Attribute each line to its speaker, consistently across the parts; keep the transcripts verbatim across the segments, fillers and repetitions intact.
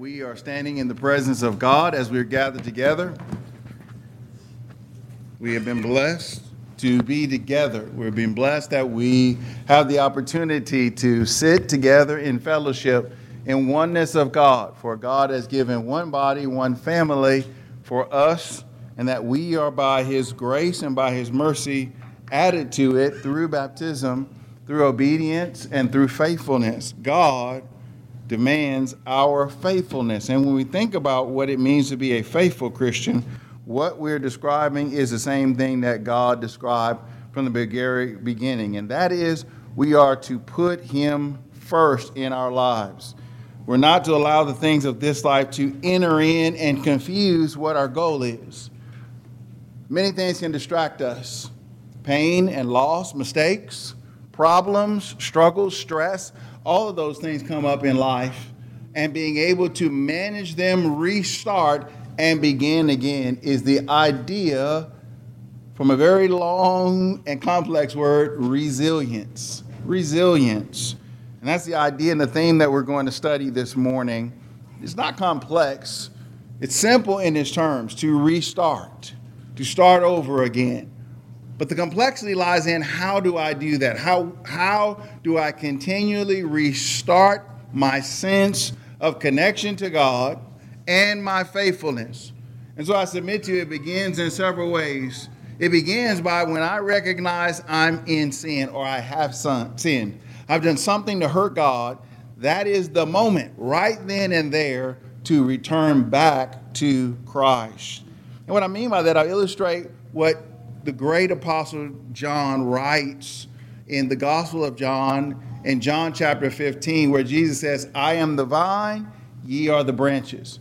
Speaker 1: We are standing in the presence of God as we're gathered together. We have been blessed to be together. We've been blessed that we have the opportunity to sit together in fellowship in oneness of God. For God has given one body, one family for us, and that we are by His grace and by His mercy added to it through baptism, through obedience, and through faithfulness. God demands our faithfulness. And when we think about what it means to be a faithful Christian, what we're describing is the same thing that God described from the very beginning, and that is we are to put Him first in our lives. We're not to allow the things of this life to enter in and confuse what our goal is. Many things can distract us. Pain and loss, mistakes, problems, struggles, stress, all of those things come up in life, and being able to manage them, restart, and begin again is the idea from a very long and complex word, resilience. Resilience. And that's the idea and the theme that we're going to study this morning. It's not complex. It's simple in its terms, to restart, to start over again. But the complexity lies in how do I do that? How, how do I continually restart my sense of connection to God and my faithfulness? And so I submit to you, it begins in several ways. It begins by when I recognize I'm in sin or I have sinned. I've done something to hurt God. That is the moment right then and there to return back to Christ. And what I mean by that, I'll illustrate what the great apostle John writes in the Gospel of John in John chapter fifteen, where Jesus says, I am the vine, ye are the branches.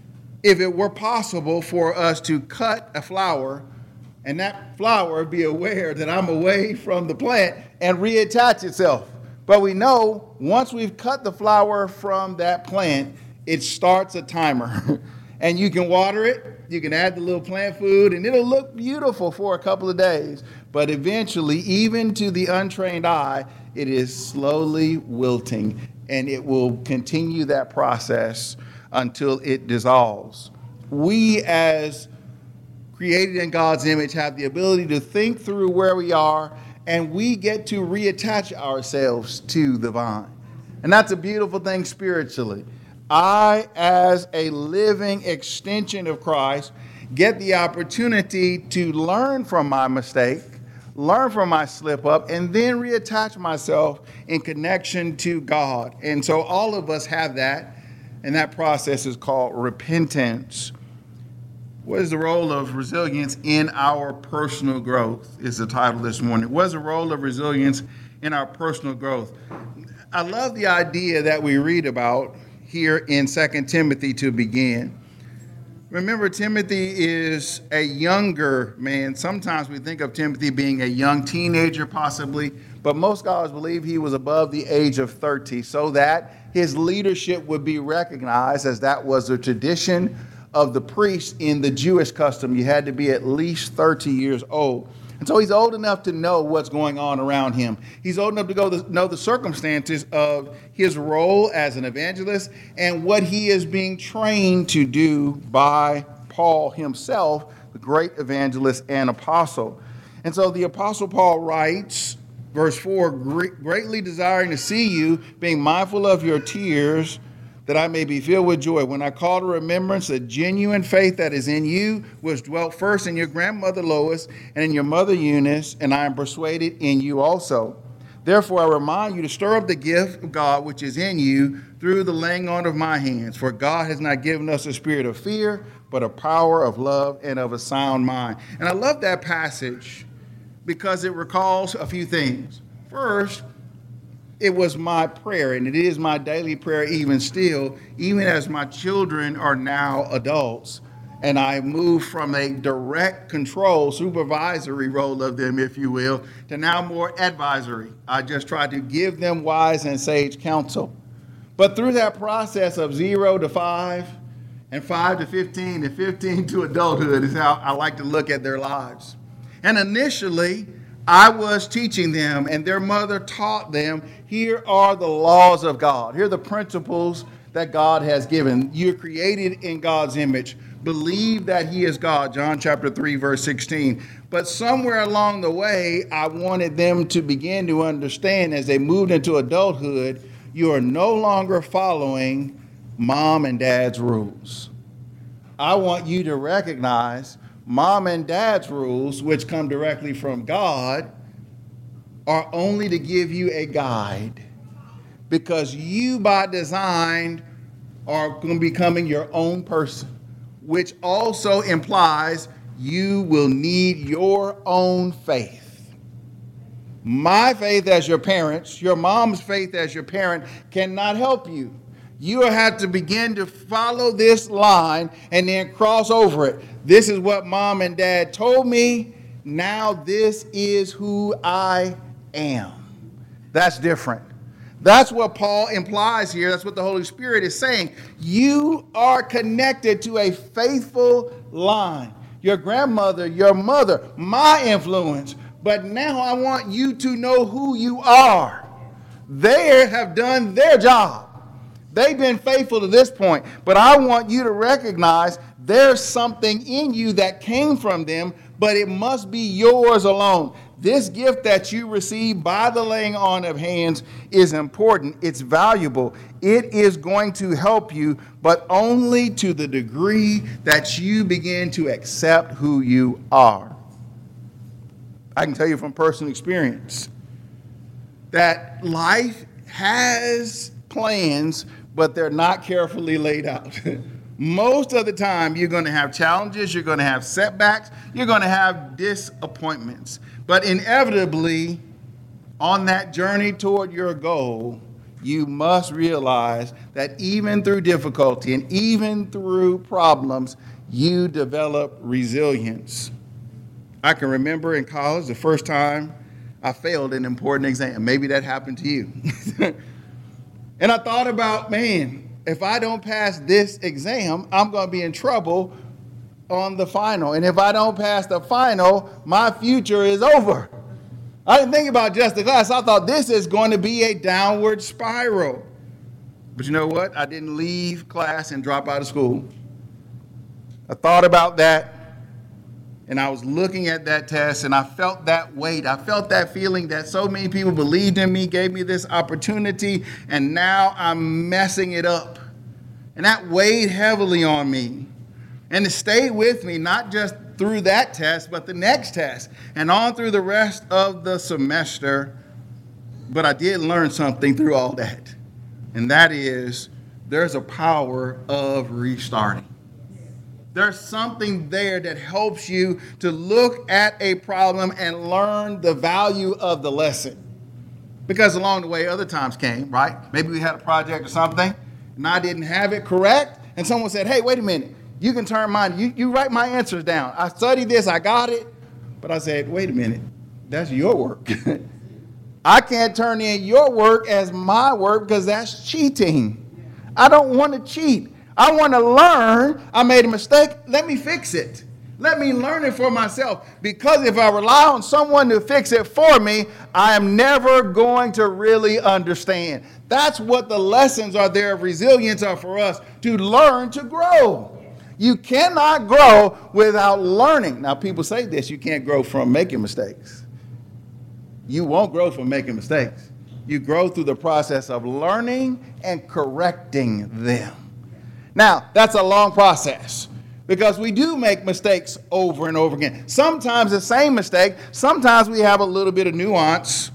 Speaker 1: If it were possible for us to cut a flower and that flower be aware that I'm away from the plant and reattach itself. But we know once we've cut the flower from that plant, it starts a timer. And you can water it, you can add the little plant food, and it'll look beautiful for a couple of days. But eventually, even to the untrained eye, it is slowly wilting, and it will continue that process until it dissolves. We, as created in God's image, have the ability to think through where we are, and we get to reattach ourselves to the vine. And that's a beautiful thing spiritually. I, as a living extension of Christ, get the opportunity to learn from my mistake, learn from my slip up, and then reattach myself in connection to God. And so all of us have that, and that process is called repentance. What is the role of resilience in our personal growth is the title this morning. What is the role of resilience in our personal growth? I love the idea that we read about here in Second Timothy to begin. Remember, Timothy is a younger man. Sometimes we think of Timothy being a young teenager possibly, but most scholars believe he was above the age of thirty so that his leadership would be recognized, as that was the tradition of the priests in the Jewish custom. You had to be at least thirty years old. And so he's old enough to know what's going on around him. He's old enough to go to know the circumstances of his role as an evangelist and what he is being trained to do by Paul himself, the great evangelist and apostle. And so the apostle Paul writes, verse four, greatly desiring to see you, being mindful of your tears, that I may be filled with joy when I call to remembrance the genuine faith that is in you, which dwelt first in your grandmother Lois and in your mother Eunice, and I am persuaded in you also. Therefore I remind you to stir up the gift of God which is in you through the laying on of my hands. For God has not given us a spirit of fear, but a power of love and of a sound mind. And I love that passage because it recalls a few things. First, it was my prayer, and it is my daily prayer even still, even as my children are now adults, and I moved from a direct control, supervisory role of them, if you will, to now more advisory. I just try to give them wise and sage counsel. But through that process of zero to five, and five to fifteen, and fifteen to adulthood is how I like to look at their lives. And initially, I was teaching them, and their mother taught them, here are the laws of God. Here are the principles that God has given. You're created in God's image. Believe that he is God, John chapter three, verse sixteen. But somewhere along the way, I wanted them to begin to understand as they moved into adulthood, you are no longer following mom and dad's rules. I want you to recognize mom and dad's rules, which come directly from God, are only to give you a guide, because you by design are becoming your own person, which also implies you will need your own faith. My faith as your parents, your mom's faith as your parent cannot help you. You have to begin to follow this line and then cross over it. This is what mom and dad told me. Now this is who I am. That's different. That's what Paul implies here. That's what the Holy Spirit is saying. You are connected to a faithful line. Your grandmother, your mother, my influence. But now I want you to know who you are. They have done their job. They've been faithful to this point. But I want you to recognize there's something in you that came from them, but it must be yours alone. This gift that you receive by the laying on of hands is important. It's valuable. It is going to help you, but only to the degree that you begin to accept who you are. I can tell you from personal experience that life has plans, but they're not carefully laid out. Most of the time, you're going to have challenges, you're going to have setbacks, you're going to have disappointments. But inevitably, on that journey toward your goal, you must realize that even through difficulty and even through problems, you develop resilience. I can remember in college the first time I failed an important exam. Maybe that happened to you. And I thought about, man, if I don't pass this exam, I'm going to be in trouble on the final. And if I don't pass the final, my future is over. I didn't think about just the class. I thought this is going to be a downward spiral. But you know what? I didn't leave class and drop out of school. I thought about that, and I was looking at that test, and I felt that weight. I felt that feeling that so many people believed in me, gave me this opportunity, and now I'm messing it up. And that weighed heavily on me. And it stayed with me, not just through that test, but the next test, and on through the rest of the semester. But I did learn something through all that. And that is, there's a power of restarting. There's something there that helps you to look at a problem and learn the value of the lesson. Because along the way, other times came, right? Maybe we had a project or something, and I didn't have it correct, and someone said, hey, wait a minute. You can turn mine. You, you write my answers down. I studied this. I got it. But I said, wait a minute. That's your work. I can't turn in your work as my work because that's cheating. I don't want to cheat. I want to learn. I made a mistake. Let me fix it. Let me learn it for myself. Because if I rely on someone to fix it for me, I am never going to really understand. That's what the lessons are there of resilience are for us, to learn to grow. You cannot grow without learning. Now, people say this, you can't grow from making mistakes. You won't grow from making mistakes. You grow through the process of learning and correcting them. Now, that's a long process because we do make mistakes over and over again. Sometimes the same mistake, sometimes we have a little bit of nuance,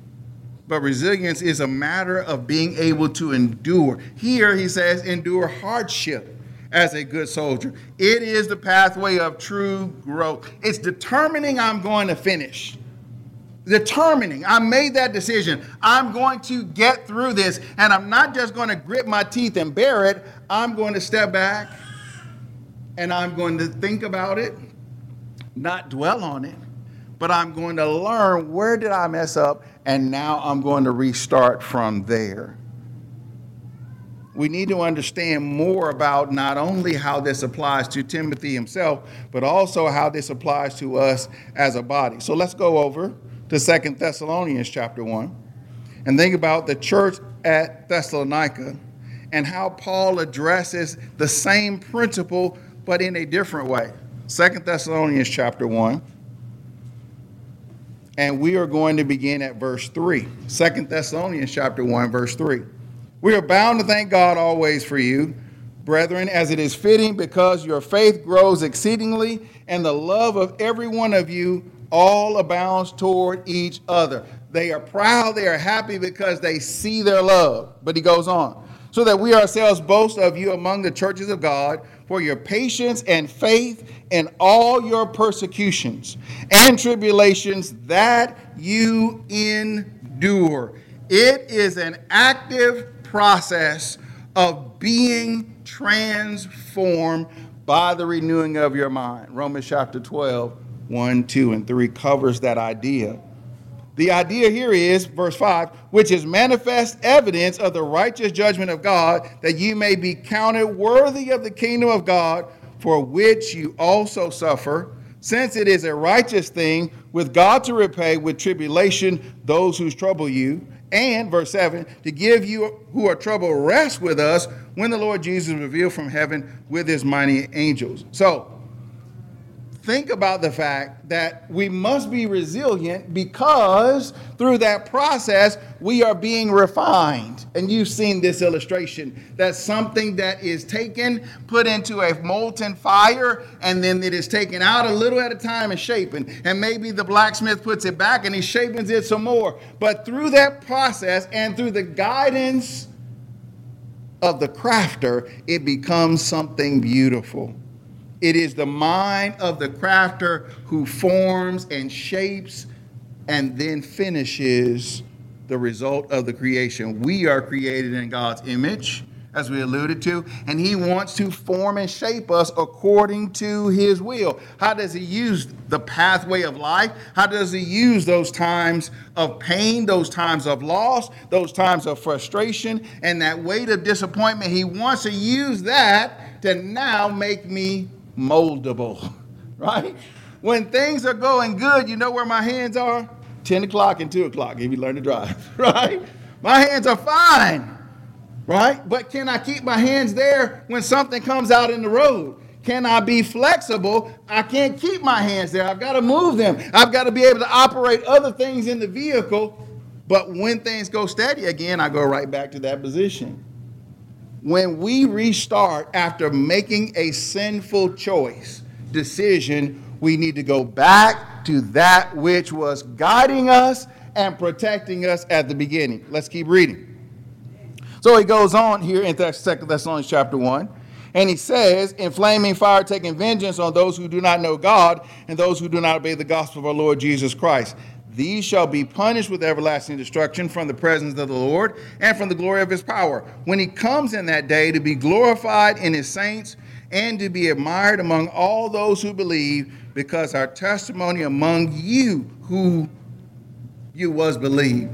Speaker 1: but resilience is a matter of being able to endure. Here he says, endure hardship as a good soldier. It is the pathway of true growth. It's determining I'm going to finish. Determining, I made that decision. I'm going to get through this, and I'm not just going to grit my teeth and bear it. I'm going to step back, and I'm going to think about it, not dwell on it, but I'm going to learn where did I mess up, and now I'm going to restart from there. We need to understand more about not only how this applies to Timothy himself, but also how this applies to us as a body. So let's go over to Second Thessalonians chapter one and think about the church at Thessalonica and how Paul addresses the same principle but in a different way. Second Thessalonians chapter one. And we are going to begin at verse three. Second Thessalonians chapter one, verse three. We are bound to thank God always for you, brethren, as it is fitting, because your faith grows exceedingly, and the love of every one of you all abounds toward each other. They are proud, they are happy because they see their love. But he goes on. So that we ourselves boast of you among the churches of God for your patience and faith in all your persecutions and tribulations that you endure. It is an active process of being transformed by the renewing of your mind. Romans chapter twelve, one, two, and three covers that idea. The idea here is, verse five, which is manifest evidence of the righteous judgment of God, that you may be counted worthy of the kingdom of God, for which you also suffer, since it is a righteous thing with God to repay with tribulation those who trouble you. And, verse seven, to give you who are troubled rest with us when the Lord Jesus is revealed from heaven with his mighty angels. So, think about the fact that we must be resilient because through that process, we are being refined. And you've seen this illustration, that something that is taken, put into a molten fire, and then it is taken out a little at a time and shapen. And maybe the blacksmith puts it back and he shapens it some more. But through that process and through the guidance of the crafter, it becomes something beautiful. It is the mind of the crafter who forms and shapes and then finishes the result of the creation. We are created in God's image, as we alluded to, and he wants to form and shape us according to his will. How does he use the pathway of life? How does he use those times of pain, those times of loss, those times of frustration, and that weight of disappointment? He wants to use that to now make me moldable, right? When things are going good, you know where my hands are? ten o'clock and two o'clock if you learn to drive, right? My hands are fine, right? But can I keep my hands there when something comes out in the road? Can I be flexible? I can't keep my hands there. I've got to move them. I've got to be able to operate other things in the vehicle. But when things go steady again, I go right back to that position. When we restart after making a sinful choice, decision, we need to go back to that which was guiding us and protecting us at the beginning. Let's keep reading. So he goes on here in Second Thessalonians chapter one, and he says, in flaming fire taking vengeance on those who do not know God and those who do not obey the gospel of our Lord Jesus Christ. These shall be punished with everlasting destruction from the presence of the Lord and from the glory of his power, when he comes in that day to be glorified in his saints and to be admired among all those who believe, because our testimony among you who you was believed.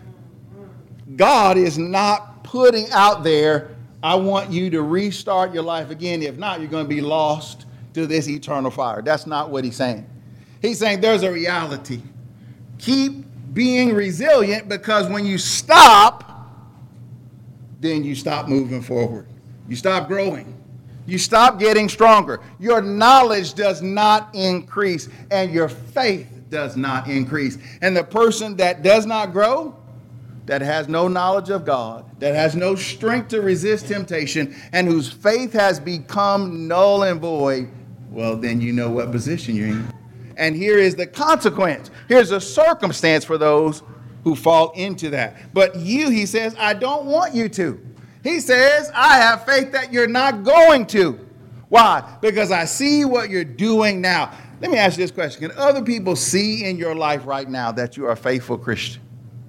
Speaker 1: God is not putting out there, I want you to restart your life again. If not, you're going to be lost to this eternal fire. That's not what he's saying. He's saying there's a reality. Keep being resilient, because when you stop, then you stop moving forward. You stop growing. You stop getting stronger. Your knowledge does not increase, and your faith does not increase. And the person that does not grow, that has no knowledge of God, that has no strength to resist temptation, and whose faith has become null and void, well, then you know what position you're in. And here is the consequence. Here's a circumstance for those who fall into that. But you, he says, I don't want you to. He says, I have faith that you're not going to. Why? Because I see what you're doing now. Let me ask you this question. Can other people see in your life right now that you are a faithful Christian?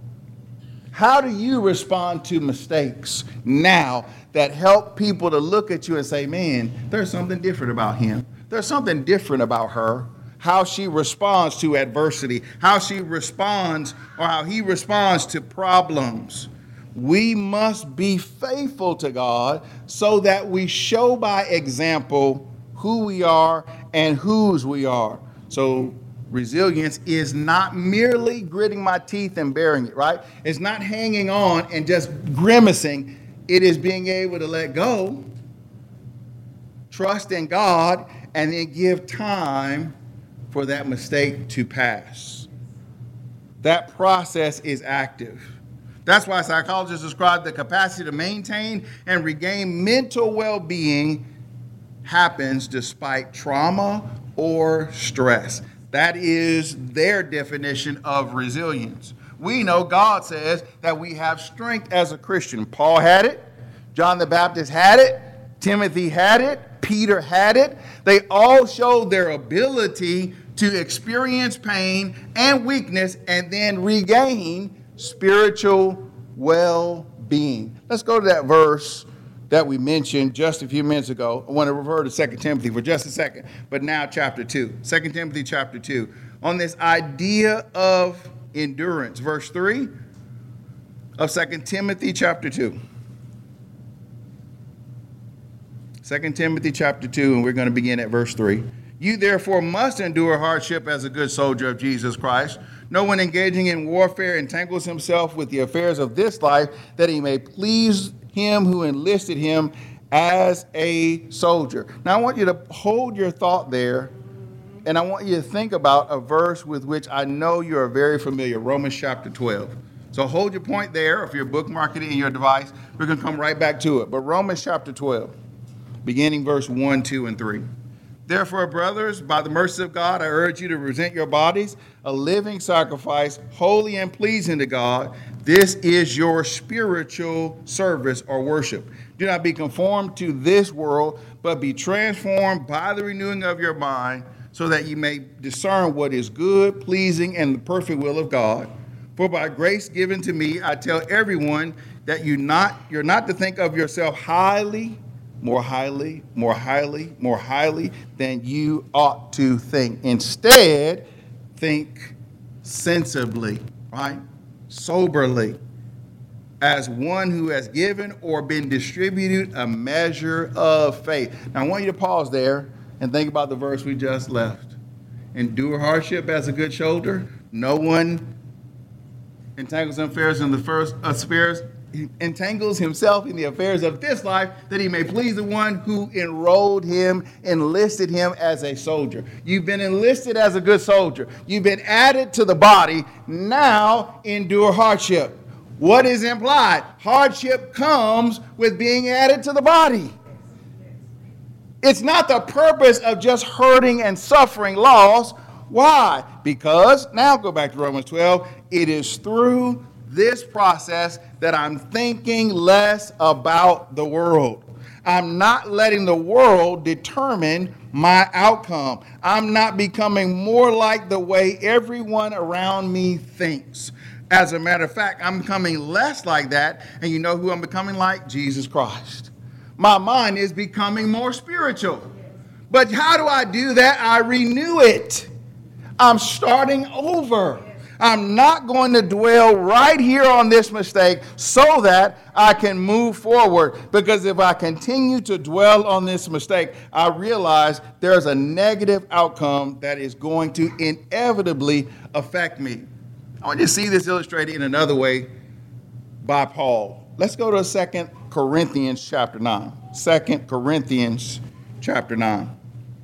Speaker 1: How do you respond to mistakes now that help people to look at you and say, man, there's something different about him. There's something different about her. How she responds to adversity, how she responds or how he responds to problems. We must be faithful to God so that we show by example who we are and whose we are. So resilience is not merely gritting my teeth and bearing it, right? It's not hanging on and just grimacing. It is being able to let go, trust in God, and then give time for that mistake to pass. That process is active. That's why psychologists describe the capacity to maintain and regain mental well-being happens despite trauma or stress. That is their definition of resilience. We know God says that we have strength as a Christian. Paul had it. John the Baptist had it. Timothy had it. Peter had it. They all showed their ability to experience pain and weakness and then regain spiritual well-being. Let's go to that verse that we mentioned just a few minutes ago. I want to refer to Second Timothy for just a second, but now chapter two. Second Timothy chapter two. On this idea of endurance, verse three of Second Timothy chapter two. Second Timothy chapter two, and we're going to begin at verse three. You therefore must endure hardship as a good soldier of Jesus Christ. No one engaging in warfare entangles himself with the affairs of this life, that he may please him who enlisted him as a soldier. Now I want you to hold your thought there, and I want you to think about a verse with which I know you are very familiar, Romans chapter twelve. So hold your point there. If you're bookmarking it in your device, we're going to come right back to it. But Romans chapter twelve, beginning verse one, two, and three. Therefore, brothers, by the mercy of God, I urge you to present your bodies a living sacrifice, holy and pleasing to God. This is your spiritual service or worship. Do not be conformed to this world, but be transformed by the renewing of your mind, so that you may discern what is good, pleasing, and the perfect will of God. For by grace given to me, I tell everyone that you not, you're not to think of yourself highly, more highly, more highly, more highly than you ought to think. Instead, think sensibly, right? Soberly, as one who has given or been distributed a measure of faith. Now, I want you to pause there and think about the verse we just left. Endure hardship as a good soldier. No one entangles affairs in the first affairs. He entangles himself in the affairs of this life, that he may please the one who enrolled him, enlisted him as a soldier. You've been enlisted as a good soldier. You've been added to the body. Now endure hardship. What is implied? Hardship comes with being added to the body. It's not the purpose of just hurting and suffering loss. Why? Because, now go back to Romans twelve, it is through this process that I'm thinking less about the world. I'm not letting the world determine my outcome. I'm not becoming more like the way everyone around me thinks. As a matter of fact, I'm becoming less like that. And you know who I'm becoming like? Jesus Christ. My mind is becoming more spiritual. But how do I do that? I renew it. I'm starting over. I'm not going to dwell right here on this mistake so that I can move forward. Because if I continue to dwell on this mistake, I realize there's a negative outcome that is going to inevitably affect me. I want you to see this illustrated in another way by Paul. Let's go to Second Corinthians chapter nine. Second Corinthians chapter nine.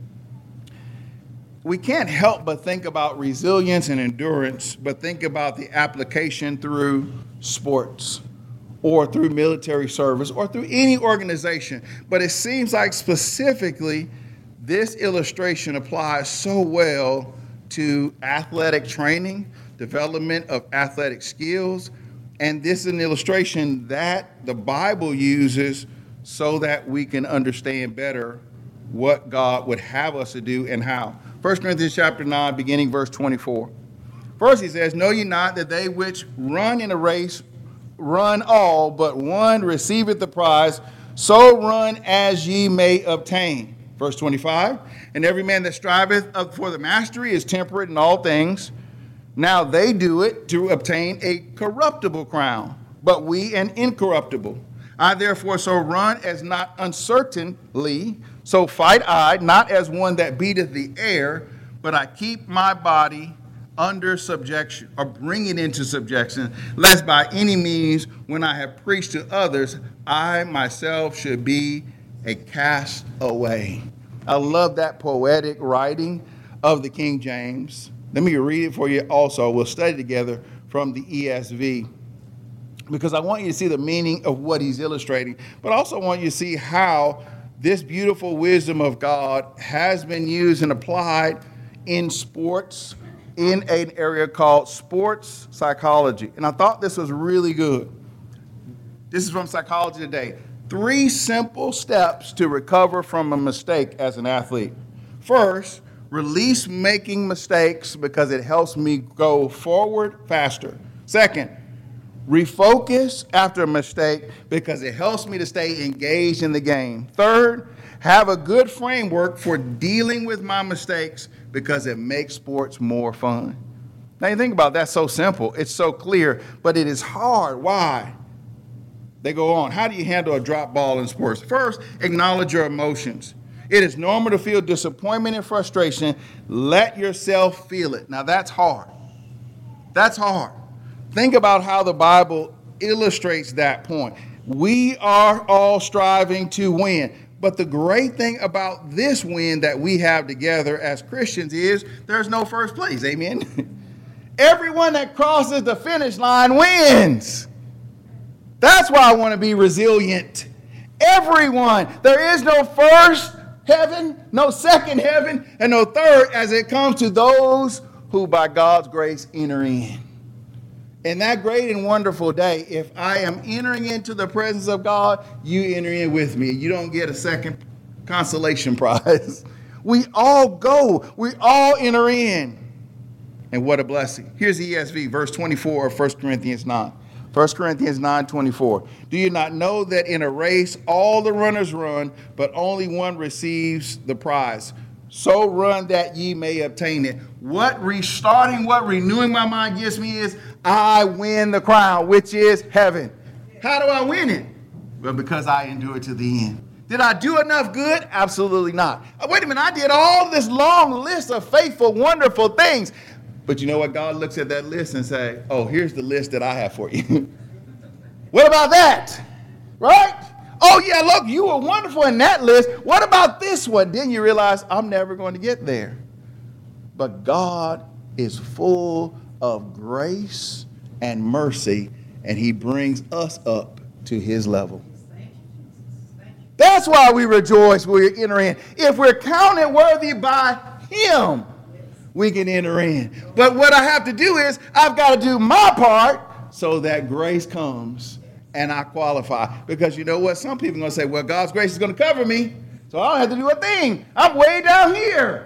Speaker 1: We can't help but think about resilience and endurance, but think about the application through sports or through military service or through any organization. But it seems like specifically this illustration applies so well to athletic training, development of athletic skills, and this is an illustration that the Bible uses so that we can understand better what God would have us to do and how. First Corinthians chapter nine, beginning verse twenty-four. First he says, know ye not that they which run in a race run all, but one receiveth the prize, so run as ye may obtain. Verse twenty-five, and every man that striveth for the mastery is temperate in all things. Now they do it to obtain a corruptible crown, but we an incorruptible. I therefore so run as not uncertainly, so fight I, not as one that beateth the air, but I keep my body under subjection, or bring it into subjection, lest by any means, when I have preached to others, I myself should be a castaway. I love that poetic writing of the King James. Let me read it for you also. We'll study together from the E S V, because I want you to see the meaning of what he's illustrating, but I also want you to see how this beautiful wisdom of God has been used and applied in sports, in an area called sports psychology. And I thought this was really good. This is from Psychology Today. Three simple steps to recover from a mistake as an athlete. First, release making mistakes because it helps me go forward faster. Second, refocus after a mistake because it helps me to stay engaged in the game. Third, have a good framework for dealing with my mistakes because it makes sports more fun. Now you think about that, so simple, it's so clear, but it is hard. Why? They go on. How do you handle a drop ball in sports? First, acknowledge your emotions. It is normal to feel disappointment and frustration. Let yourself feel it. Now that's hard. That's hard. Think about how the Bible illustrates that point. We are all striving to win. But the great thing about this win that we have together as Christians is there's no first place. Amen. Everyone that crosses the finish line wins. That's why I want to be resilient. Everyone. There is no first heaven, no second heaven, and no third as it comes to those who by God's grace enter in. In that great and wonderful day, if I am entering into the presence of God, you enter in with me. You don't get a second consolation prize. We all go. We all enter in. And what a blessing. Here's the E S V, verse twenty-four of First Corinthians nine. First Corinthians nine twenty-four. Do you not know that in a race all the runners run, but only one receives the prize? So run that ye may obtain it. What restarting, what renewing my mind gives me is I win the crown, which is heaven. How do I win it? Well, because I endure to the end. Did I do enough good? Absolutely not. Oh, wait a minute, I did all this long list of faithful, wonderful things. But you know what? God looks at that list and say, oh, here's the list that I have for you. What about that? Right? Oh, yeah, look, you were wonderful in that list. What about this one? Then you realize I'm never going to get there. But God is full of grace and mercy, and he brings us up to his level. That's why we rejoice when we enter in. If we're counted worthy by him, we can enter in. But what I have to do is I've got to do my part so that grace comes and I qualify. Because you know what? Some people are going to say, well, God's grace is going to cover me, so I don't have to do a thing. I'm way down here.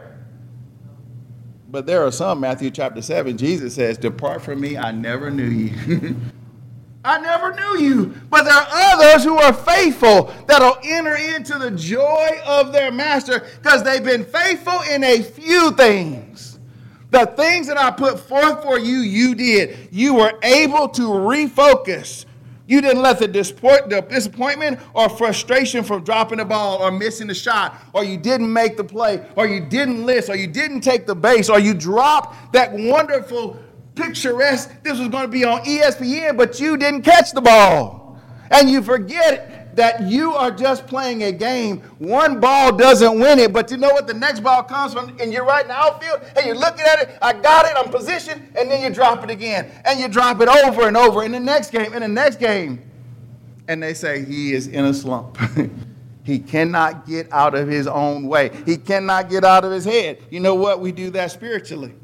Speaker 1: But there are some, Matthew chapter seven, Jesus says, depart from me, I never knew you. I never knew you. But there are others who are faithful that'll enter into the joy of their master because they've been faithful in a few things. The things that I put forth for you, you did. You were able to refocus. You didn't let the disappointment or frustration from dropping the ball or missing the shot, or you didn't make the play, or you didn't list, or you didn't take the base, or you dropped that wonderful picturesque, this was going to be on E S P N, but you didn't catch the ball. And you forget that you are just playing a game. One ball doesn't win it, but you know what? The next ball comes from, and you're right in the outfield, and you're looking at it, I got it, I'm positioned, and then you drop it again. And you drop it over and over in the next game, in the next game. And they say he is in a slump. He cannot get out of his own way. He cannot get out of his head. You know what? We do that spiritually.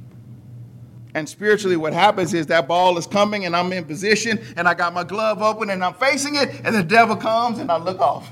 Speaker 1: And spiritually what happens is that ball is coming and I'm in position and I got my glove open and I'm facing it and the devil comes and I look off.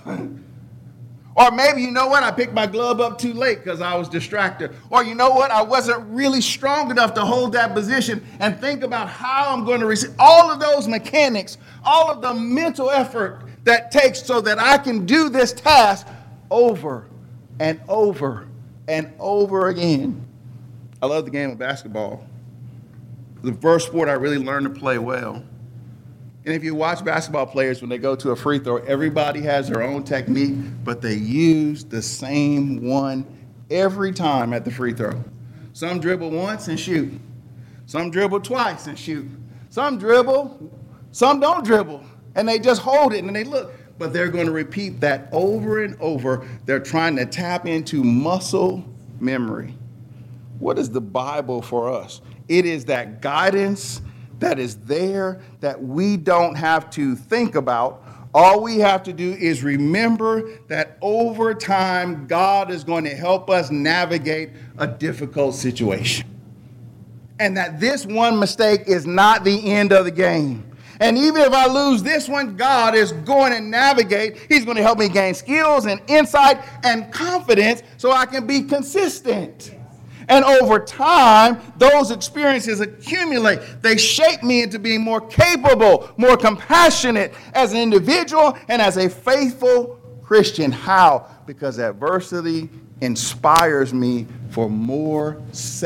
Speaker 1: Or maybe, you know what, I picked my glove up too late because I was distracted. Or you know what, I wasn't really strong enough to hold that position and think about how I'm going to receive all of those mechanics, all of the mental effort that takes so that I can do this task over and over and over again. I love the game of basketball. The first sport I really learned to play well. And if you watch basketball players, when they go to a free throw, everybody has their own technique, but they use the same one every time at the free throw. Some dribble once and shoot. Some dribble twice and shoot. Some dribble, some don't dribble. And they just hold it and they look. But they're going to repeat that over and over. They're trying to tap into muscle memory. What is the Bible for us? It is that guidance that is there that we don't have to think about. All we have to do is remember that over time, God is going to help us navigate a difficult situation. And that this one mistake is not the end of the game. And even if I lose this one, God is going to navigate. He's going to help me gain skills and insight and confidence so I can be consistent. And over time, those experiences accumulate. They shape me into being more capable, more compassionate as an individual and as a faithful Christian. How? Because adversity inspires me for more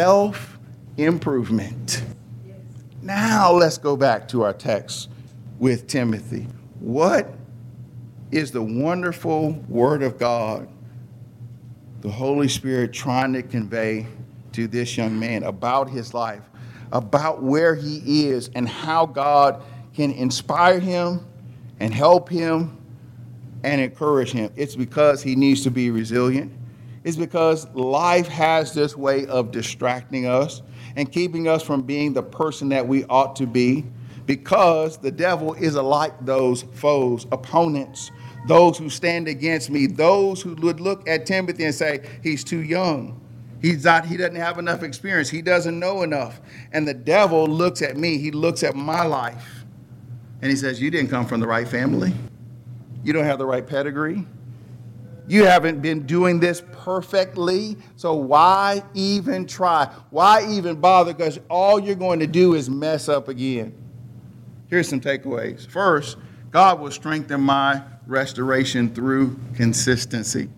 Speaker 1: self-improvement. Now let's go back to our text with Timothy. What is the wonderful Word of God, the Holy Spirit trying to convey to this young man about his life, about where he is and how God can inspire him and help him and encourage him? It's because he needs to be resilient. It's because life has this way of distracting us and keeping us from being the person that we ought to be, because the devil is alike those foes, opponents, those who stand against me, those who would look at Timothy and say, he's too young. He's not, he doesn't have enough experience. He doesn't know enough. And the devil looks at me. He looks at my life. And he says, you didn't come from the right family. You don't have the right pedigree. You haven't been doing this perfectly. So why even try? Why even bother? Because all you're going to do is mess up again. Here's some takeaways. First, God will strengthen my restoration through consistency.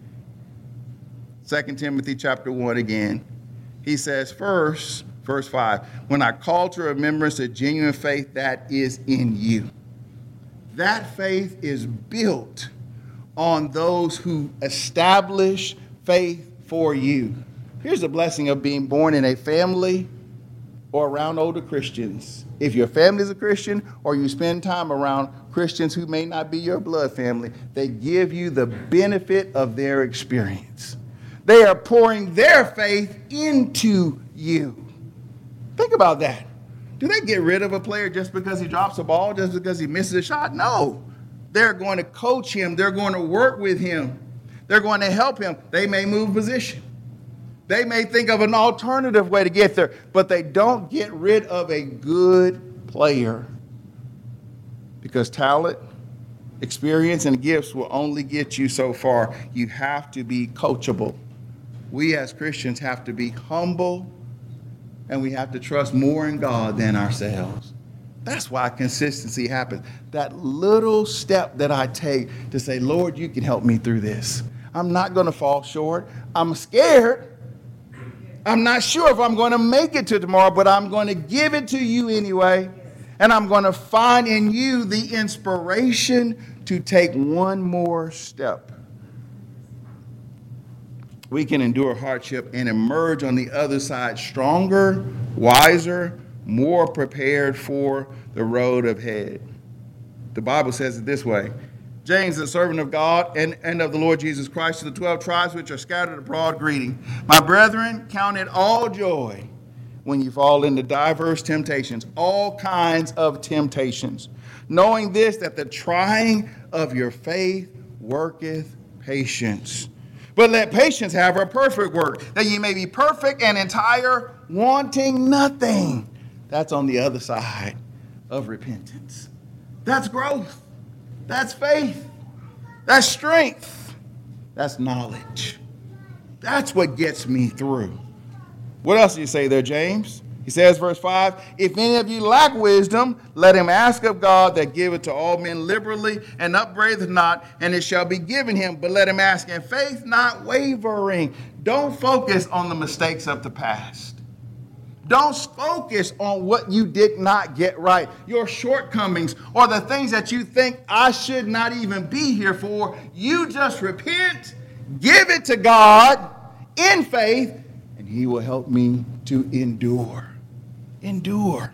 Speaker 1: Second Timothy chapter one again. He says, first, verse five, when I call to remembrance the genuine faith that is in you. That faith is built on those who establish faith for you. Here's the blessing of being born in a family or around older Christians. If your family is a Christian or you spend time around Christians who may not be your blood family, they give you the benefit of their experience. They are pouring their faith into you. Think about that. Do they get rid of a player just because he drops a ball, just because he misses a shot? No. They're going to coach him. They're going to work with him. They're going to help him. They may move position. They may think of an alternative way to get there, but they don't get rid of a good player, because talent, experience, and gifts will only get you so far. You have to be coachable. We as Christians have to be humble, and we have to trust more in God than ourselves. That's why consistency happens. That little step that I take to say, Lord, you can help me through this. I'm not going to fall short. I'm scared. I'm not sure if I'm going to make it to tomorrow, but I'm going to give it to you anyway. And I'm going to find in you the inspiration to take one more step. We can endure hardship and emerge on the other side stronger, wiser, more prepared for the road ahead. The Bible says it this way. James, the servant of God and, and of the Lord Jesus Christ, to the twelve tribes which are scattered abroad, greeting. My brethren, count it all joy when you fall into diverse temptations, all kinds of temptations, knowing this, that the trying of your faith worketh patience. But let patience have her perfect work, that ye may be perfect and entire, wanting nothing. That's on the other side of repentance. That's growth. That's faith. That's strength. That's knowledge. That's what gets me through. What else do you say there, James? He says, verse five, if any of you lack wisdom, let him ask of God that giveth to all men liberally and upbraideth not, and it shall be given him. But let him ask in faith, not wavering. Don't focus on the mistakes of the past. Don't focus on what you did not get right, your shortcomings, or the things that you think I should not even be here for. You just repent, give it to God in faith, and he will help me to endure. Endure.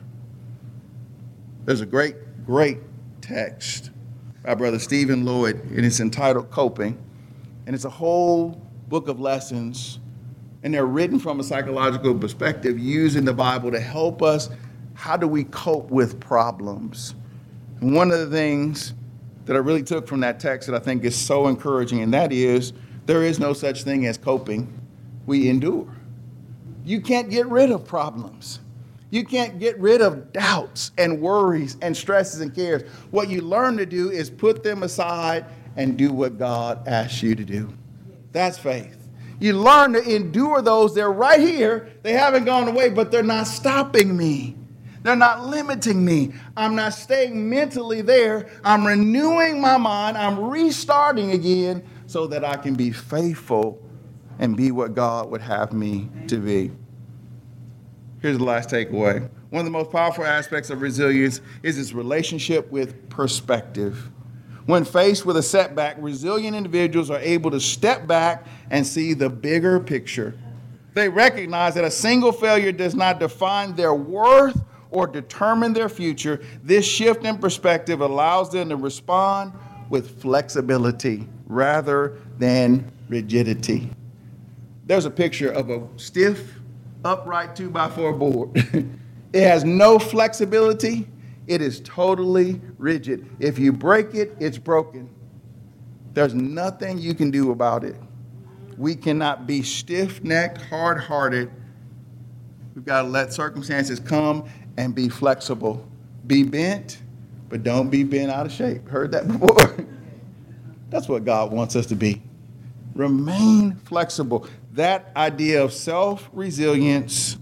Speaker 1: There's a great, great text by Brother Stephen Lloyd, and it's entitled Coping. And it's a whole book of lessons, and they're written from a psychological perspective using the Bible to help us. How do we cope with problems? And one of the things that I really took from that text that I think is so encouraging, and that is there is no such thing as coping. We endure. You can't get rid of problems. You can't get rid of doubts and worries and stresses and cares. What you learn to do is put them aside and do what God asks you to do. That's faith. You learn to endure those. They're right here. They haven't gone away, but they're not stopping me. They're not limiting me. I'm not staying mentally there. I'm renewing my mind. I'm restarting again so that I can be faithful and be what God would have me to be. Here's the last takeaway. One of the most powerful aspects of resilience is its relationship with perspective. When faced with a setback, resilient individuals are able to step back and see the bigger picture. They recognize that a single failure does not define their worth or determine their future. This shift in perspective allows them to respond with flexibility rather than rigidity. There's a picture of a stiff, upright two by four board. It has no flexibility. It is totally rigid. If you break it, it's broken. There's nothing you can do about it. We cannot be stiff-necked, hard-hearted. We've got to let circumstances come and be flexible. Be bent, but don't be bent out of shape. Heard that before? That's what God wants us to be. Remain flexible. That idea of self-resilience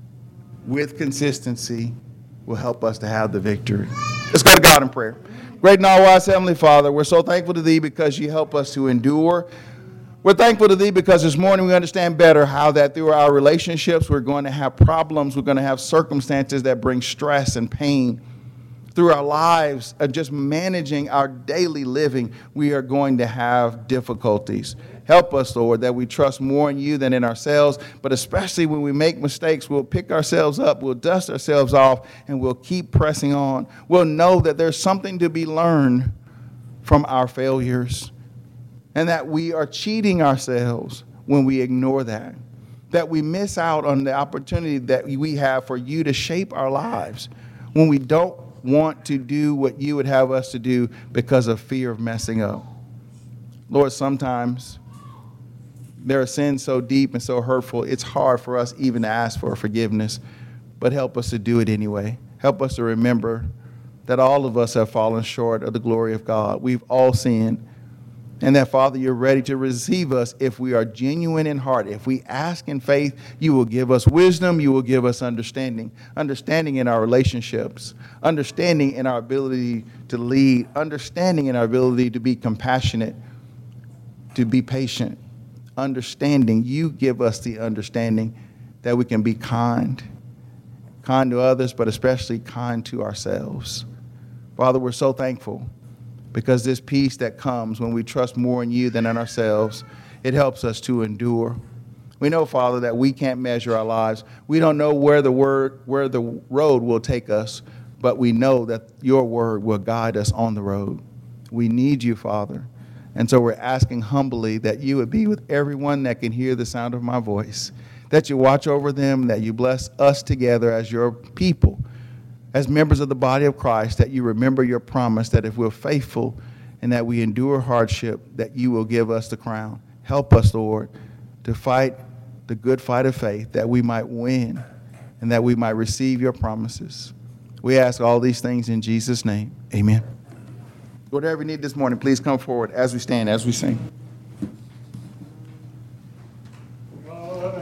Speaker 1: with consistency will help us to have the victory. Let's go to God in prayer. Great and all-wise Heavenly Father, we're so thankful to Thee because You help us to endure. We're thankful to Thee because this morning we understand better how that through our relationships we're going to have problems, we're going to have circumstances that bring stress and pain. Through our lives of just managing our daily living, we are going to have difficulties. Help us, Lord, that we trust more in You than in ourselves, but especially when we make mistakes, we'll pick ourselves up, we'll dust ourselves off, and we'll keep pressing on. We'll know that there's something to be learned from our failures, and that we are cheating ourselves when we ignore that, that we miss out on the opportunity that we have for You to shape our lives when we don't want to do what You would have us to do because of fear of messing up. Lord, sometimes there are sins so deep and so hurtful, it's hard for us even to ask for forgiveness, but help us to do it anyway. Help us to remember that all of us have fallen short of the glory of God. We've all sinned. And that, Father, You're ready to receive us if we are genuine in heart. If we ask in faith, You will give us wisdom. You will give us understanding. Understanding in our relationships. Understanding in our ability to lead. Understanding in our ability to be compassionate. To be patient. Understanding. You give us the understanding that we can be kind. Kind to others, but especially kind to ourselves. Father, we're so thankful. Because this peace that comes when we trust more in You than in ourselves, it helps us to endure. We know, Father, that we can't measure our lives. We don't know where the word, where the road will take us, but we know that Your word will guide us on the road. We need You, Father. And so we're asking humbly that You would be with everyone that can hear the sound of my voice, that You watch over them, that You bless us together as Your people. As members of the body of Christ, that You remember Your promise that if we're faithful and that we endure hardship, that You will give us the crown. Help us, Lord, to fight the good fight of faith, that we might win and that we might receive Your promises. We ask all these things in Jesus' name. Amen. Whatever you need this morning, please come forward as we stand, as we sing.